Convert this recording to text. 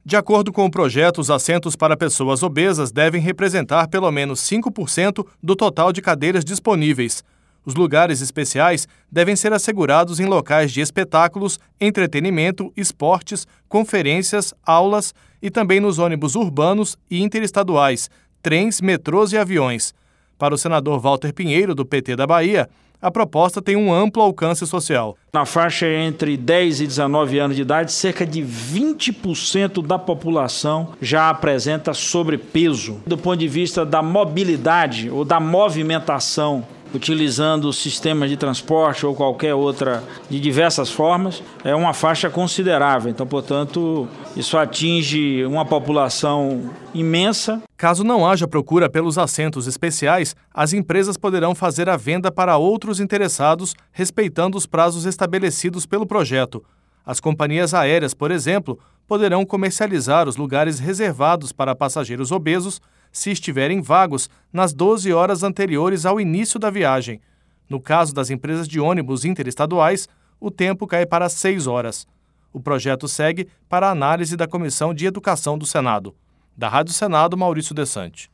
De acordo com o projeto, os assentos para pessoas obesas devem representar pelo menos 5% do total de cadeiras disponíveis. Os lugares especiais devem ser assegurados em locais de espetáculos, entretenimento, esportes, conferências, aulas e também nos ônibus urbanos e interestaduais, trens, metrôs e aviões. Para o senador Walter Pinheiro, do PT da Bahia, a proposta tem um amplo alcance social. Na faixa entre 10 e 19 anos de idade, cerca de 20% da população já apresenta sobrepeso. Do ponto de vista da mobilidade ou da movimentação, utilizando sistemas de transporte ou qualquer outra de diversas formas, é uma faixa considerável. Então, portanto, isso atinge uma população imensa. Caso não haja procura pelos assentos especiais, as empresas poderão fazer a venda para outros interessados, respeitando os prazos estabelecidos pelo projeto. As companhias aéreas, por exemplo, poderão comercializar os lugares reservados para passageiros obesos se estiverem vagos nas 12 horas anteriores ao início da viagem. No caso das empresas de ônibus interestaduais, o tempo cai para 6 horas. O projeto segue para a análise da Comissão de Educação do Senado. Da Rádio Senado, Maurício Desante.